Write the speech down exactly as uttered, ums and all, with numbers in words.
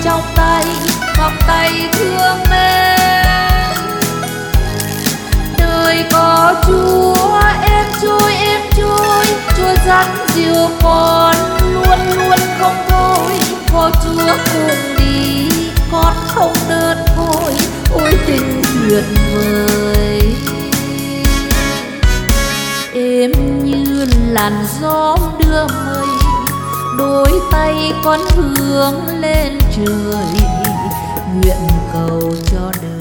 trong tay, vòng tay thương mến. Đời có Chúa em trôi em trôi, Chúa dắt dìu con luôn luôn không thôi. Có Chúa cùng đi con không đơn côi, ôi tình tuyệt vời. Êm như làn gió đưa mây, đôi tay con hướng lên trời, nguyện cầu cho đời